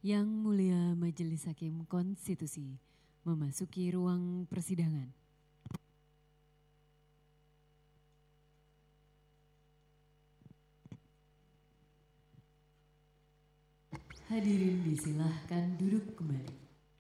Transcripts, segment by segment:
Yang Mulia Majelis Hakim Konstitusi memasuki ruang persidangan. Hadirin disilahkan duduk kembali.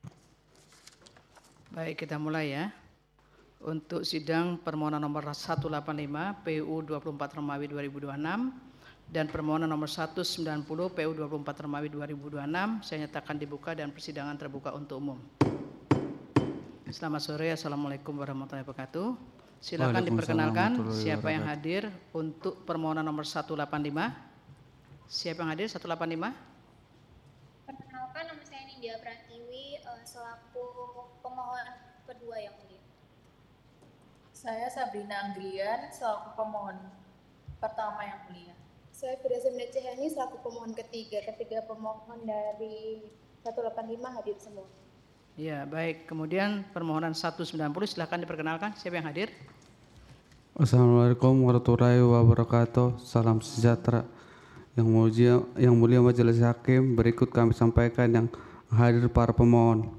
Baik, kita mulai ya. Untuk sidang permohonan nomor 185 PU 24 Romawi 2026 dan permohonan nomor 190 PU 24 Romawi 2026 saya nyatakan dibuka dan persidangan terbuka untuk umum. Selamat sore, Assalamualaikum warahmatullahi wabarakatuh. Silakan diperkenalkan siapa yang hadir untuk permohonan nomor 185. Siapa yang hadir 185? Perkenalkan, nama saya Nindya Pratiwi selaku pemohon kedua yang mulia. Saya Sabrina Anggrian selaku pemohon pertama yang mulia. Saya Firdausah Cahani selaku pemohon ketiga. Ketiga pemohon dari 185 hadir semua. Ya, baik. Kemudian permohonan 190 silahkan diperkenalkan siapa yang hadir. Assalamualaikum warahmatullahi wabarakatuh. Salam sejahtera. Yang mulia Majelis Hakim, berikut kami sampaikan yang hadir para pemohon.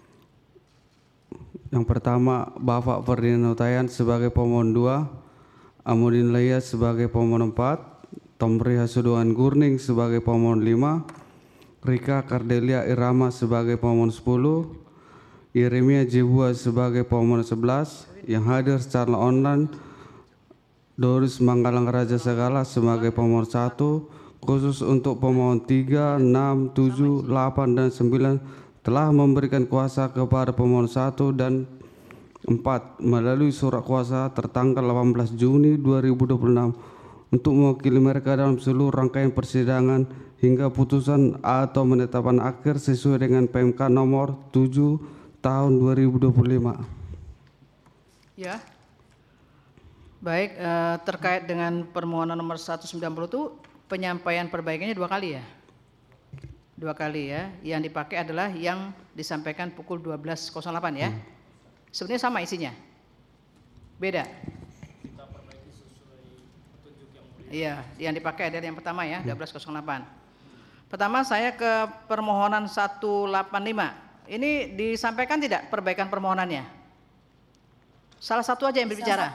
Yang pertama, Bapak Ferdinand Hutayan sebagai pemohon 2, Amudin Leia sebagai pemohon 4, Tomri Hasuduan Gurning sebagai pemohon 5, Rika Kardelia Irama sebagai pemohon 10, Yeremia Jibua sebagai pemohon 11, yang hadir secara online Doris Manggalang Raja Segala sebagai pemohon 1, khusus untuk pemohon 3, 6, 7, 8, dan 9 telah memberikan kuasa kepada pemohon 1 dan 4 melalui surat kuasa tertanggal 18 Juni 2026 untuk mewakili mereka dalam seluruh rangkaian persidangan hingga putusan atau penetapan akhir sesuai dengan PMK nomor 7 tahun 2025. Ya. Baik, terkait dengan permohonan nomor 190 itu penyampaian perbaikannya 2 kali ya? 2 kali ya. Yang dipakai adalah yang disampaikan pukul 12.08 ya. Sebenarnya sama isinya. Beda. Kita perbaiki sesuai petunjuk yang mulia. Iya, yang dipakai adalah yang pertama ya, 12.08. Pertama saya ke permohonan 185. Ini disampaikan tidak perbaikan permohonannya? Salah satu aja yang berbicara.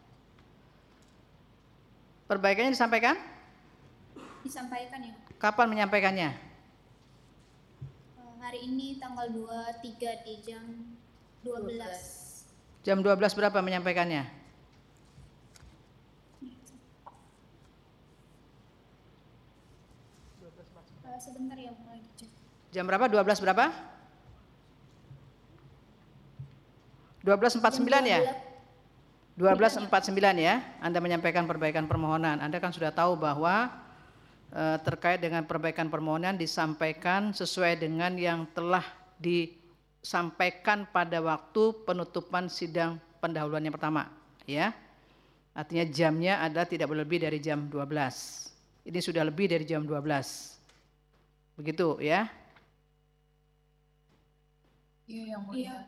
Perbaikannya disampaikan? Disampaikan ya. Kapan menyampaikannya? Hari ini tanggal 23 di jam 12. Jam 12 berapa menyampaikannya? Sebentar ya, mulai dicek. Jam berapa? 12 berapa? 12.49 ya? 12.49 ya, Anda menyampaikan perbaikan permohonan. Anda kan sudah tahu bahwa terkait dengan perbaikan permohonan disampaikan sesuai dengan yang telah disampaikan pada waktu penutupan sidang pendahuluan yang pertama. Ya, artinya jamnya adalah tidak boleh lebih dari jam 12. Ini sudah lebih dari jam 12. Begitu ya? Iya, yang mulia.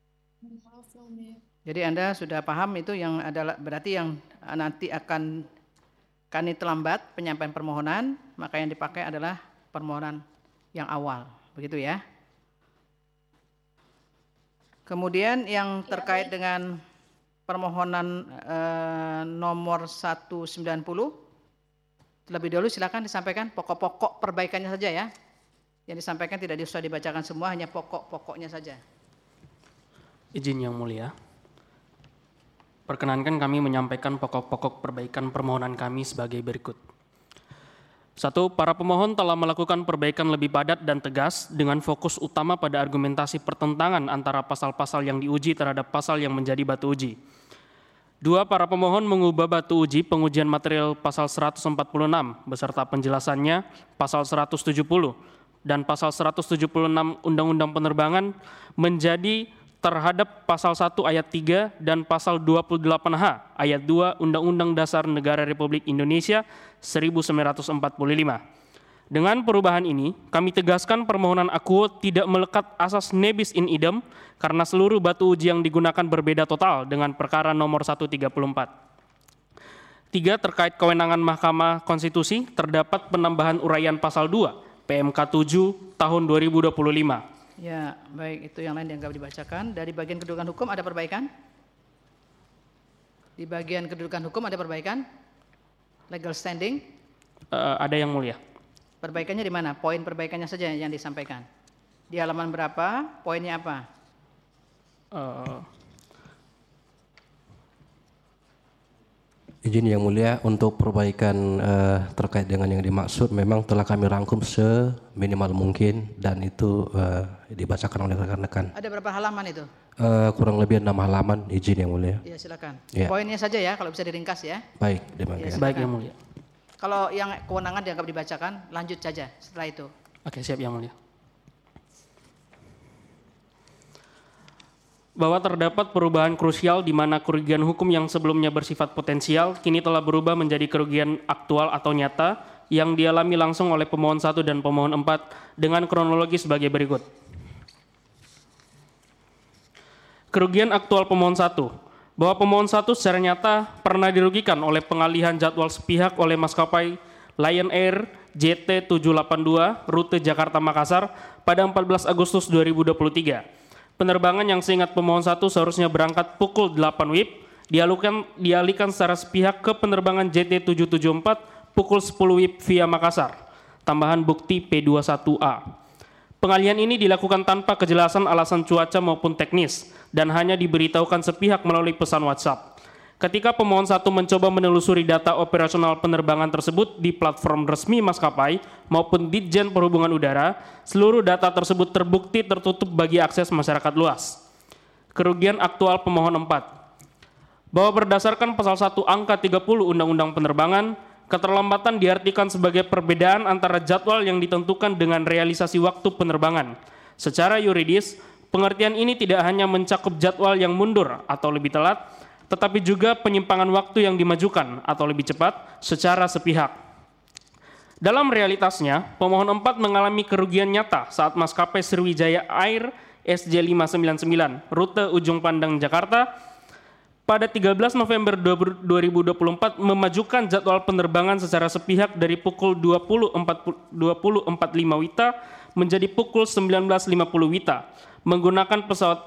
Jadi Anda sudah paham itu yang adalah berarti yang nanti akan kami terlambat penyampaian permohonan, maka yang dipakai adalah permohonan yang awal, begitu ya. Kemudian yang terkait dengan permohonan nomor 190, terlebih dahulu silakan disampaikan pokok-pokok perbaikannya saja ya. Yang disampaikan tidak usah dibacakan semua, hanya pokok-pokoknya saja. Izin yang mulia. Perkenankan kami menyampaikan pokok-pokok perbaikan permohonan kami sebagai berikut. 1. Para pemohon telah melakukan perbaikan lebih padat dan tegas dengan fokus utama pada argumentasi pertentangan antara pasal-pasal yang diuji terhadap pasal yang menjadi batu uji. 2. Para pemohon mengubah batu uji pengujian material pasal 146 beserta penjelasannya pasal 170 dan pasal 176 Undang-Undang Penerbangan menjadi terhadap pasal 1 ayat 3 dan pasal 28H ayat 2 Undang-Undang Dasar Negara Republik Indonesia 1945. Dengan perubahan ini, kami tegaskan permohonan akuo tidak melekat asas nebis in idem karena seluruh batu uji yang digunakan berbeda total dengan perkara nomor 134. 3. Terkait kewenangan Mahkamah Konstitusi, terdapat penambahan uraian pasal 2 PMK 7 tahun 2025. Ya, baik, itu yang lain dianggap dibacakan. Dari bagian kedudukan hukum ada perbaikan? Di bagian kedudukan hukum ada perbaikan? Legal standing? Ada yang mulia. Perbaikannya di mana? Poin perbaikannya saja yang disampaikan. Di halaman berapa? Poinnya apa? Izin yang mulia, untuk perbaikan terkait dengan yang dimaksud memang telah kami rangkum seminimal mungkin dan itu dibacakan oleh rekan-rekan. Ada berapa halaman itu? Kurang lebih 6 halaman, izin yang mulia. Ya, silakan. Ya. Poinnya saja ya, kalau bisa diringkas ya. Baik, terima kasih. Ya, Baik yang mulia. Kalau yang kewenangan dianggap dibacakan, lanjut saja setelah itu. Oke, siap yang mulia. Bahwa terdapat perubahan krusial di mana kerugian hukum yang sebelumnya bersifat potensial kini telah berubah menjadi kerugian aktual atau nyata yang dialami langsung oleh pemohon 1 dan pemohon 4 dengan kronologi sebagai berikut. Kerugian aktual pemohon 1, bahwa pemohon 1 secara nyata pernah dirugikan oleh pengalihan jadwal sepihak oleh maskapai Lion Air JT 782 rute Jakarta-Makassar pada 14 Agustus 2023. Penerbangan yang seingat pemohon 1 seharusnya berangkat pukul 8 WIB, dialihkan secara sepihak ke penerbangan JT 774 pukul 10 WIB via Makassar. Tambahan bukti P21A. Pengalihan ini dilakukan tanpa kejelasan alasan cuaca maupun teknis dan hanya diberitahukan sepihak melalui pesan WhatsApp. Ketika pemohon 1 mencoba menelusuri data operasional penerbangan tersebut di platform resmi maskapai maupun Ditjen Perhubungan Udara, seluruh data tersebut terbukti tertutup bagi akses masyarakat luas. Kerugian aktual pemohon 4, bahwa berdasarkan pasal 1 angka 30 Undang-Undang Penerbangan, keterlambatan diartikan sebagai perbedaan antara jadwal yang ditentukan dengan realisasi waktu penerbangan. Secara yuridis, pengertian ini tidak hanya mencakup jadwal yang mundur atau lebih telat, tetapi juga penyimpangan waktu yang dimajukan atau lebih cepat secara sepihak. Dalam realitasnya, pemohon 4 mengalami kerugian nyata saat maskapai Sriwijaya Air SJ599 rute Ujung Pandang Jakarta pada 13 November 2024 memajukan jadwal penerbangan secara sepihak dari pukul 20.45 WITA menjadi pukul 19.50 WITA menggunakan pesawat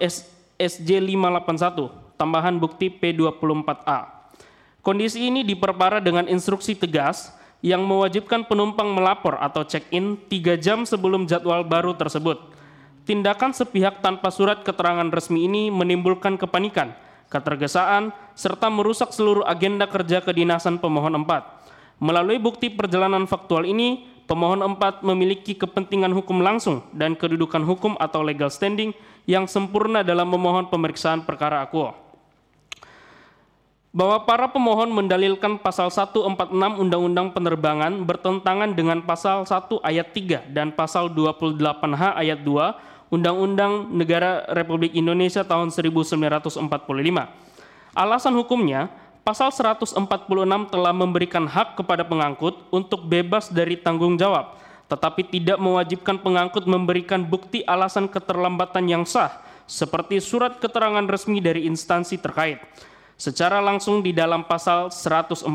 SJ581. Tambahan bukti P24A. Kondisi ini diperparah dengan instruksi tegas yang mewajibkan penumpang melapor atau check-in 3 jam sebelum jadwal baru tersebut. Tindakan sepihak tanpa surat keterangan resmi ini menimbulkan kepanikan, ketergesaan, serta merusak seluruh agenda kerja kedinasan pemohon 4. Melalui bukti perjalanan faktual ini, pemohon 4 memiliki kepentingan hukum langsung dan kedudukan hukum atau legal standing yang sempurna dalam memohon pemeriksaan perkara akuo. Bahwa para pemohon mendalilkan pasal 146 Undang-Undang Penerbangan bertentangan dengan pasal 1 ayat 3 dan pasal 28H ayat 2 Undang-Undang Negara Republik Indonesia tahun 1945. Alasan hukumnya, pasal 146 telah memberikan hak kepada pengangkut untuk bebas dari tanggung jawab, tetapi tidak mewajibkan pengangkut memberikan bukti alasan keterlambatan yang sah, seperti surat keterangan resmi dari instansi terkait, secara langsung di dalam pasal 146.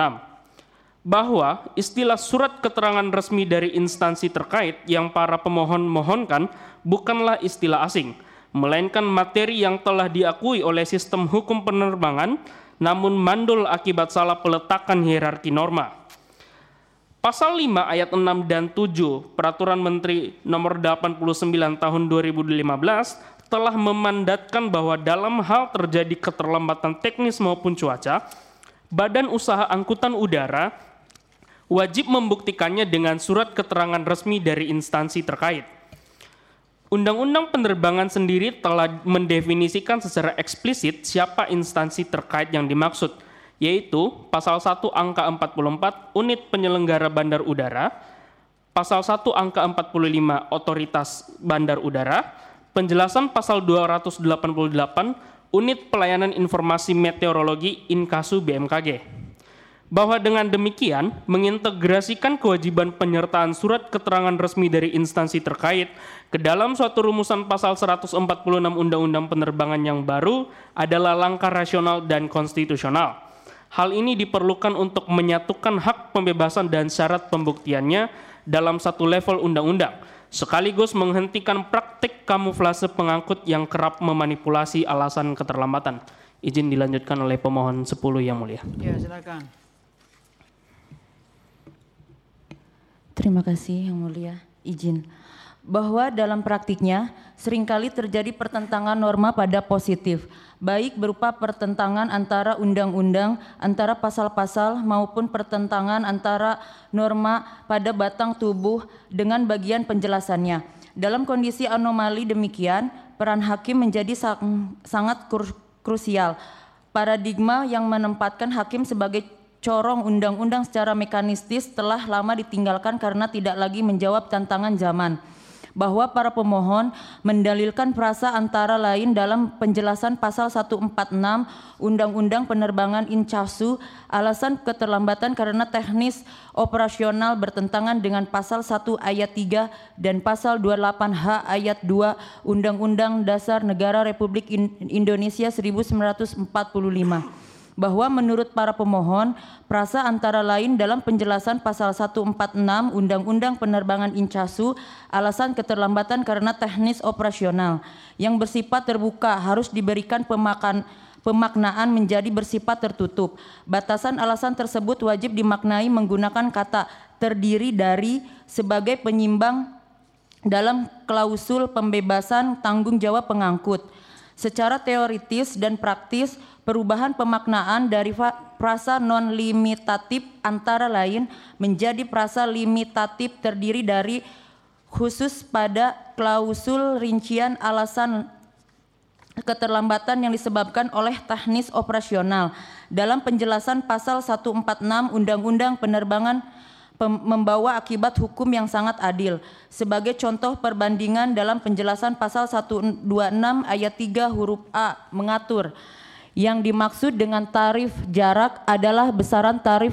Bahwa istilah surat keterangan resmi dari instansi terkait yang para pemohon mohonkan bukanlah istilah asing, melainkan materi yang telah diakui oleh sistem hukum penerbangan, namun mandul akibat salah peletakan hierarki norma. Pasal 5 ayat 6 dan 7 Peraturan Menteri Nomor 89 Tahun 2015 telah memandatkan bahwa dalam hal terjadi keterlambatan teknis maupun cuaca, Badan Usaha Angkutan Udara wajib membuktikannya dengan surat keterangan resmi dari instansi terkait. Undang-Undang Penerbangan sendiri telah mendefinisikan secara eksplisit siapa instansi terkait yang dimaksud, yaitu pasal 1 angka 44 Unit Penyelenggara Bandar Udara, pasal 1 angka 45 Otoritas Bandar Udara, penjelasan pasal 288 Unit Pelayanan Informasi Meteorologi Inkasu BMKG. Bahwa dengan demikian mengintegrasikan kewajiban penyertaan surat keterangan resmi dari instansi terkait ke dalam suatu rumusan pasal 146 Undang-Undang Penerbangan yang baru adalah langkah rasional dan konstitusional. Hal ini diperlukan untuk menyatukan hak pembebasan dan syarat pembuktiannya dalam satu level undang-undang, sekaligus menghentikan praktik kamuflase pengangkut yang kerap memanipulasi alasan keterlambatan. Izin dilanjutkan oleh pemohon 10 Yang Mulia. Ya, silakan. Terima kasih Yang Mulia. Izin. Bahwa dalam praktiknya seringkali terjadi pertentangan norma pada positif, baik berupa pertentangan antara undang-undang, antara pasal-pasal maupun pertentangan antara norma pada batang tubuh dengan bagian penjelasannya. Dalam kondisi anomali demikian, peran hakim menjadi sangat krusial. Paradigma yang menempatkan hakim sebagai corong undang-undang secara mekanistis telah lama ditinggalkan karena tidak lagi menjawab tantangan zaman. Bahwa para pemohon mendalilkan frasa antara lain dalam penjelasan pasal 146 Undang-Undang Penerbangan Incapsu, alasan keterlambatan karena teknis operasional bertentangan dengan pasal 1 ayat 3 dan pasal 28H ayat 2 Undang-Undang Dasar Negara Republik Indonesia 1945. Bahwa menurut para pemohon, frasa antara lain dalam penjelasan pasal 146 Undang-Undang Penerbangan Incapsu, alasan keterlambatan karena teknis operasional yang bersifat terbuka harus diberikan pemaknaan menjadi bersifat tertutup. Batasan alasan tersebut wajib dimaknai menggunakan kata terdiri dari sebagai penyimbang dalam klausul pembebasan tanggung jawab pengangkut. Secara teoritis dan praktis, perubahan pemaknaan dari frasa non-limitatif antara lain menjadi frasa limitatif terdiri dari khusus pada klausul rincian alasan keterlambatan yang disebabkan oleh teknis operasional. Dalam penjelasan pasal 146 Undang-Undang Penerbangan membawa akibat hukum yang sangat adil. Sebagai contoh perbandingan dalam penjelasan pasal 126 ayat 3 huruf A mengatur yang dimaksud dengan tarif jarak adalah besaran tarif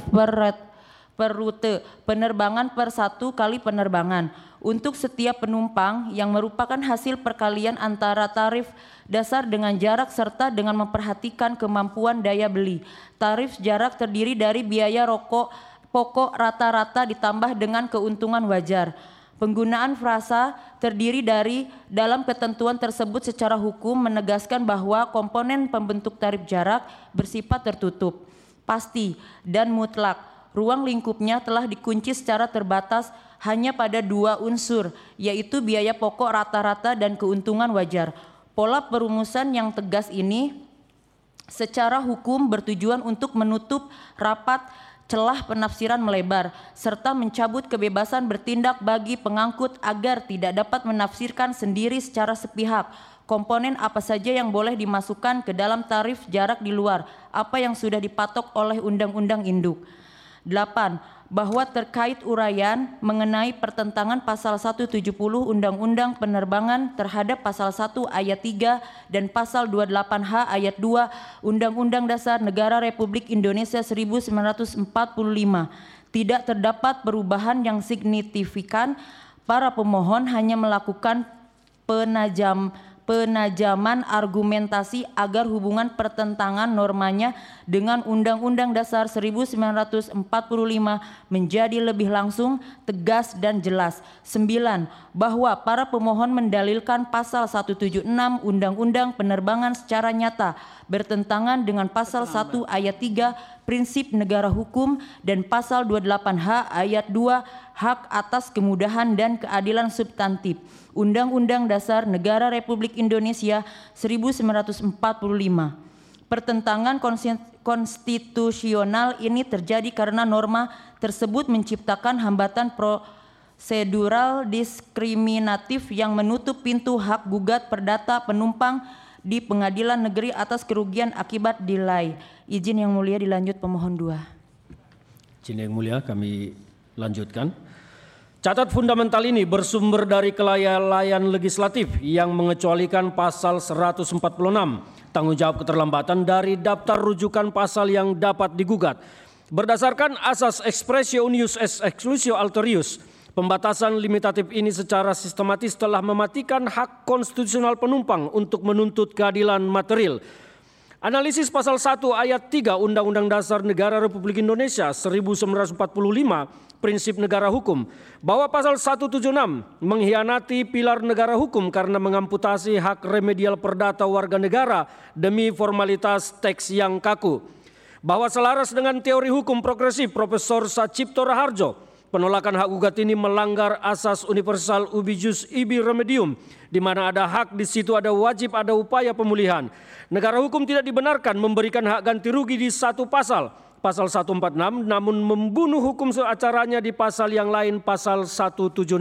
per rute penerbangan per 1 kali penerbangan untuk setiap penumpang yang merupakan hasil perkalian antara tarif dasar dengan jarak serta dengan memperhatikan kemampuan daya beli. Tarif jarak terdiri dari biaya rokok pokok rata-rata ditambah dengan keuntungan wajar. Penggunaan frasa terdiri dari dalam ketentuan tersebut secara hukum menegaskan bahwa komponen pembentuk tarif jarak bersifat tertutup, pasti, dan mutlak. Ruang lingkupnya telah dikunci secara terbatas hanya pada 2 unsur, yaitu biaya pokok rata-rata dan keuntungan wajar. Pola perumusan yang tegas ini secara hukum bertujuan untuk menutup rapat celah penafsiran melebar, serta mencabut kebebasan bertindak bagi pengangkut agar tidak dapat menafsirkan sendiri secara sepihak komponen apa saja yang boleh dimasukkan ke dalam tarif jarak di luar apa yang sudah dipatok oleh Undang-Undang Induk. 8. Bahwa terkait uraian mengenai pertentangan pasal 170 Undang-Undang Penerbangan terhadap pasal 1 ayat 3 dan pasal 28H ayat 2 Undang-Undang Dasar Negara Republik Indonesia 1945 tidak terdapat perubahan yang signifikan. Para pemohon hanya melakukan penajaman argumentasi agar hubungan pertentangan normanya dengan Undang-Undang Dasar 1945 menjadi lebih langsung, tegas, dan jelas. 9. Bahwa para pemohon mendalilkan pasal 176 Undang-Undang Penerbangan secara nyata bertentangan dengan pasal 1 ayat 3 prinsip negara hukum dan pasal 28H ayat 2 hak atas kemudahan dan keadilan substantif Undang-Undang Dasar Negara Republik Indonesia 1945. Pertentangan konstitusional ini terjadi karena norma tersebut menciptakan hambatan prosedural diskriminatif yang menutup pintu hak gugat perdata penumpang di pengadilan negeri atas kerugian akibat delay. Izin Yang Mulia dilanjut pemohon 2. Izin Yang Mulia kami lanjutkan. Catat fundamental ini bersumber dari kelalaian legislatif yang mengecualikan pasal 146 tanggung jawab keterlambatan dari daftar rujukan pasal yang dapat digugat. Berdasarkan asas expressio unius est exclusio alterius, pembatasan limitatif ini secara sistematis telah mematikan hak konstitusional penumpang untuk menuntut keadilan material. Analisis pasal 1 ayat 3 Undang-Undang Dasar Negara Republik Indonesia 1945 prinsip negara hukum bahwa pasal 176 mengkhianati pilar negara hukum karena mengamputasi hak remedial perdata warga negara demi formalitas teks yang kaku. Bahwa selaras dengan teori hukum progresif Profesor Sacipto Raharjo, penolakan hak gugat ini melanggar asas universal ubi jus ibi remedium, di mana ada hak di situ ada wajib ada upaya pemulihan. Negara hukum tidak dibenarkan memberikan hak ganti rugi di satu pasal, pasal 146, namun membunuh hukum seacaranya di pasal yang lain, pasal 176.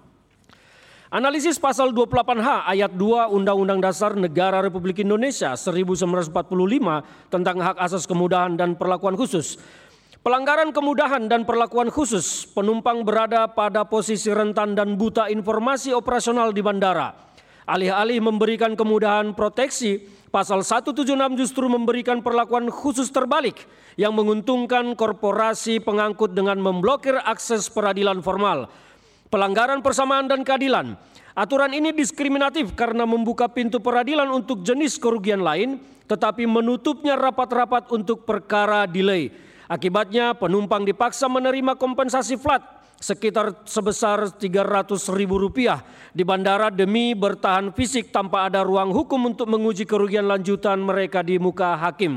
Analisis pasal 28H ayat 2 Undang-Undang Dasar Negara Republik Indonesia 1945 tentang hak asas kemudahan dan perlakuan khusus. Pelanggaran kemudahan dan perlakuan khusus, penumpang berada pada posisi rentan dan buta informasi operasional di bandara. Alih-alih memberikan kemudahan proteksi, pasal 176 justru memberikan perlakuan khusus terbalik yang menguntungkan korporasi pengangkut dengan memblokir akses peradilan formal. Pelanggaran persamaan dan keadilan. Aturan ini diskriminatif karena membuka pintu peradilan untuk jenis kerugian lain, tetapi menutupnya rapat-rapat untuk perkara delay. Akibatnya penumpang dipaksa menerima kompensasi flat sekitar sebesar Rp300.000 di bandara demi bertahan fisik tanpa ada ruang hukum untuk menguji kerugian lanjutan mereka di muka hakim.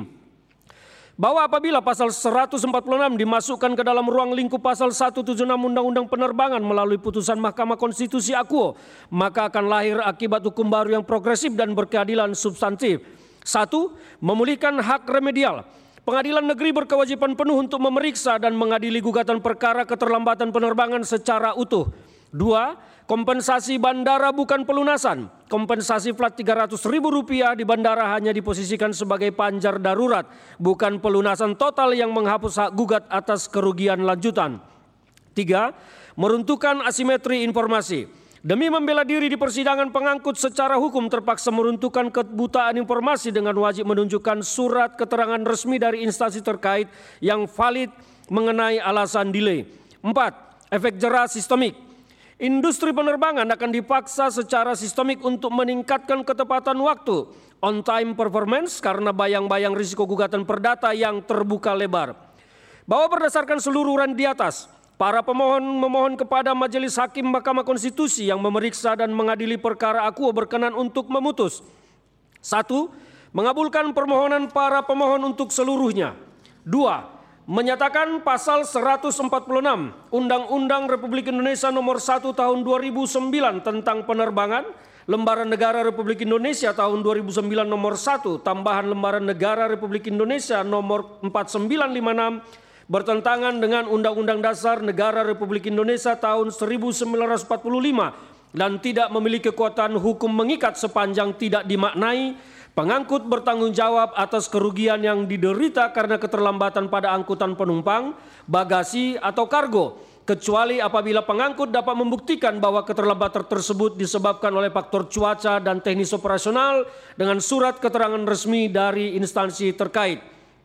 Bahwa apabila pasal 146 dimasukkan ke dalam ruang lingkup pasal 176 Undang-Undang Penerbangan melalui putusan Mahkamah Konstitusi AKUO, maka akan lahir akibat hukum baru yang progresif dan berkeadilan substantif. 1. Memulihkan hak remedial. Pengadilan negeri berkewajiban penuh untuk memeriksa dan mengadili gugatan perkara keterlambatan penerbangan secara utuh. 2. Kompensasi bandara bukan pelunasan. Kompensasi flat Rp300.000 di bandara hanya diposisikan sebagai panjar darurat, bukan pelunasan total yang menghapus hak gugat atas kerugian lanjutan. 3. Meruntuhkan asimetri informasi. Demi membela diri di persidangan, pengangkut secara hukum terpaksa meruntuhkan kebutaan informasi dengan wajib menunjukkan surat keterangan resmi dari instansi terkait yang valid mengenai alasan delay. 4. Efek jera sistemik. Industri penerbangan akan dipaksa secara sistemik untuk meningkatkan ketepatan waktu, on time performance, karena bayang-bayang risiko gugatan perdata yang terbuka lebar. Bahwa berdasarkan seluruh uraian di atas, para pemohon memohon kepada Majelis Hakim Mahkamah Konstitusi yang memeriksa dan mengadili perkara AKUO berkenan untuk memutus. 1. Mengabulkan permohonan para pemohon untuk seluruhnya. 2. Menyatakan pasal 146 Undang-Undang Republik Indonesia Nomor 1 Tahun 2009 tentang penerbangan, Lembaran Negara Republik Indonesia Tahun 2009 Nomor 1, tambahan Lembaran Negara Republik Indonesia Nomor 4956 bertentangan dengan Undang-Undang Dasar Negara Republik Indonesia tahun 1945 dan tidak memiliki kekuatan hukum mengikat sepanjang tidak dimaknai pengangkut bertanggung jawab atas kerugian yang diderita karena keterlambatan pada angkutan penumpang, bagasi atau kargo, kecuali apabila pengangkut dapat membuktikan bahwa keterlambatan tersebut disebabkan oleh faktor cuaca dan teknis operasional dengan surat keterangan resmi dari instansi terkait.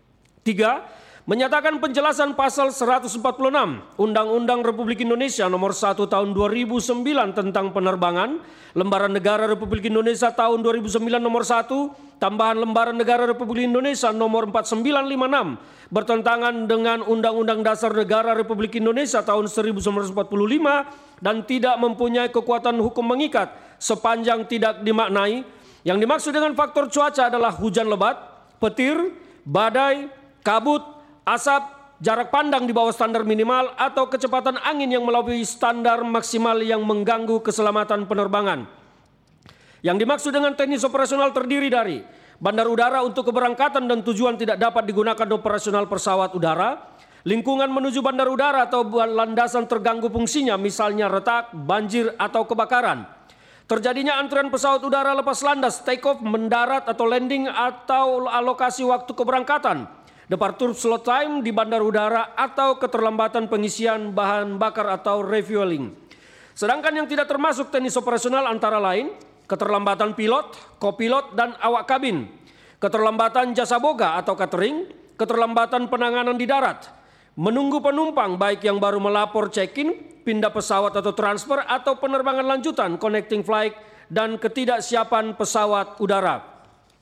3. Menyatakan penjelasan pasal 146 Undang-Undang Republik Indonesia Nomor 1 Tahun 2009 tentang penerbangan, Lembaran Negara Republik Indonesia Tahun 2009 Nomor 1, tambahan Lembaran Negara Republik Indonesia Nomor 4956 bertentangan dengan Undang-Undang Dasar Negara Republik Indonesia Tahun 1945 dan tidak mempunyai kekuatan hukum mengikat sepanjang tidak dimaknai. Yang dimaksud dengan faktor cuaca adalah hujan lebat, petir, badai, kabut, asap, jarak pandang di bawah standar minimal, atau kecepatan angin yang melampaui standar maksimal yang mengganggu keselamatan penerbangan. Yang dimaksud dengan teknis operasional terdiri dari bandar udara untuk keberangkatan dan tujuan tidak dapat digunakan operasional pesawat udara, lingkungan menuju bandar udara atau landasan terganggu fungsinya, misalnya retak, banjir, atau kebakaran. Terjadinya antrian pesawat udara lepas landas, take off, mendarat atau landing, atau alokasi waktu keberangkatan, departure slot time di bandar udara, atau keterlambatan pengisian bahan bakar atau refueling. Sedangkan yang tidak termasuk teknis operasional antara lain keterlambatan pilot, kopilot, dan awak kabin, keterlambatan jasa boga atau catering, keterlambatan penanganan di darat, menunggu penumpang baik yang baru melapor check-in, pindah pesawat atau transfer, atau penerbangan lanjutan connecting flight, dan ketidaksiapan pesawat udara.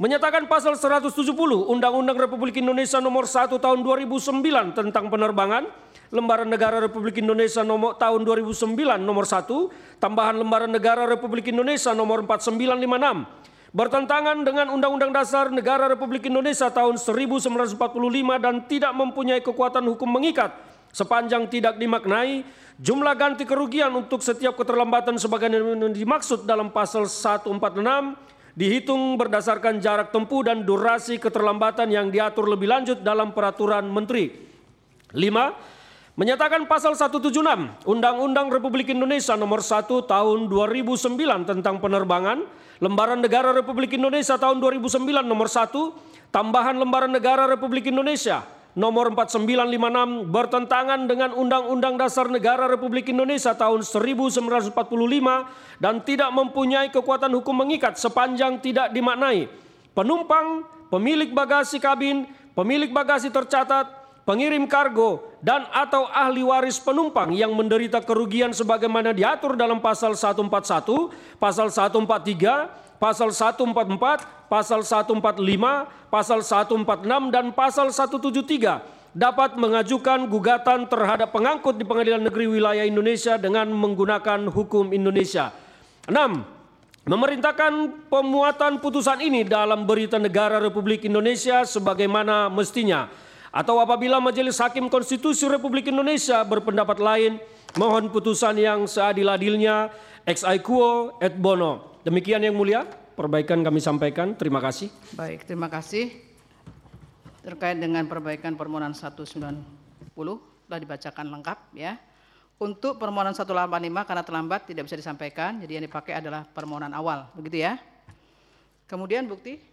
Menyatakan pasal 170 Undang-Undang Republik Indonesia nomor 1 tahun 2009 tentang penerbangan, Lembaran Negara Republik Indonesia nomor tahun 2009 nomor 1, tambahan Lembaran Negara Republik Indonesia nomor 4956, bertentangan dengan Undang-Undang Dasar Negara Republik Indonesia tahun 1945 dan tidak mempunyai kekuatan hukum mengikat sepanjang tidak dimaknai jumlah ganti kerugian untuk setiap keterlambatan sebagaimana dimaksud dalam pasal 146 dihitung berdasarkan jarak tempuh dan durasi keterlambatan yang diatur lebih lanjut dalam peraturan menteri. 5. Menyatakan pasal 176 Undang-Undang Republik Indonesia nomor 1 tahun 2009 tentang penerbangan, Lembaran Negara Republik Indonesia tahun 2009 nomor 1, tambahan Lembaran Negara Republik Indonesia nomor 4956 bertentangan dengan Undang-Undang Dasar Negara Republik Indonesia tahun 1945 dan tidak mempunyai kekuatan hukum mengikat sepanjang tidak dimaknai. Penumpang, pemilik bagasi kabin, pemilik bagasi tercatat, pengirim kargo, dan atau ahli waris penumpang yang menderita kerugian sebagaimana diatur dalam pasal 141, pasal 143, pasal 144, pasal 145, pasal 146, dan pasal 173 dapat mengajukan gugatan terhadap pengangkut di Pengadilan Negeri Wilayah Indonesia dengan menggunakan hukum Indonesia. 6. Memerintahkan pemuatan putusan ini dalam Berita Negara Republik Indonesia sebagaimana mestinya. Atau apabila Majelis Hakim Konstitusi Republik Indonesia berpendapat lain, mohon putusan yang seadil-adilnya ex aequo et bono. Demikian yang mulia, perbaikan kami sampaikan. Terima kasih. Baik, terima kasih. Terkait dengan perbaikan permohonan 190 telah dibacakan lengkap ya. Untuk permohonan 185 karena terlambat tidak bisa disampaikan, jadi yang dipakai adalah permohonan awal, begitu ya. Kemudian bukti.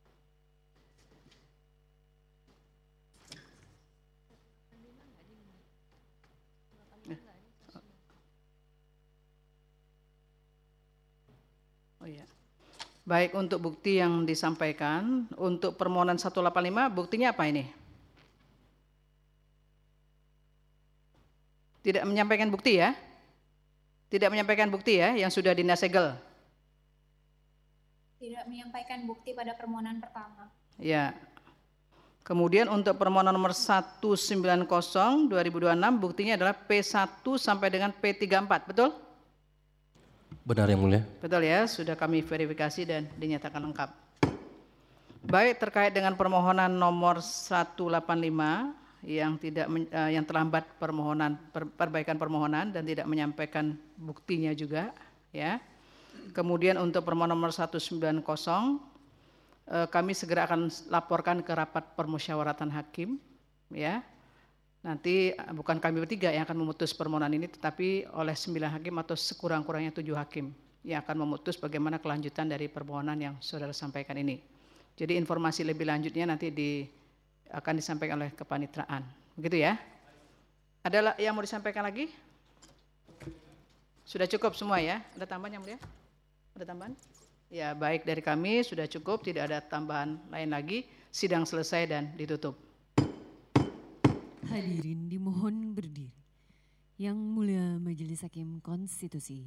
Oh iya. Baik, untuk bukti yang disampaikan, untuk permohonan 185 buktinya apa ini? Tidak menyampaikan bukti ya? Tidak menyampaikan bukti ya yang sudah dinasegel? Tidak menyampaikan bukti pada permohonan pertama. Ya. Kemudian untuk permohonan nomor 190 2026 buktinya adalah P1 sampai dengan P34, betul? Benar yang mulia. Betul ya, sudah kami verifikasi dan dinyatakan lengkap. Baik, terkait dengan permohonan nomor 185 yang terlambat permohonan perbaikan permohonan dan tidak menyampaikan buktinya juga ya. Kemudian untuk permohonan nomor 190 kami segera akan laporkan ke rapat permusyawaratan hakim ya. Nanti bukan kami bertiga yang akan memutus permohonan ini, tetapi oleh 9 hakim atau sekurang-kurangnya 7 hakim yang akan memutus bagaimana kelanjutan dari permohonan yang saudara sampaikan ini. Jadi informasi lebih lanjutnya nanti akan disampaikan oleh kepanitraan. Begitu ya. Ada yang mau disampaikan lagi? Sudah cukup semua ya? Ada tambahan yang mulia? Ada tambahan? Ya, baik, dari kami sudah cukup, tidak ada tambahan lain lagi. Sidang selesai dan ditutup. Hadirin dimohon berdiri. Yang Mulia Majelis Hakim Konstitusi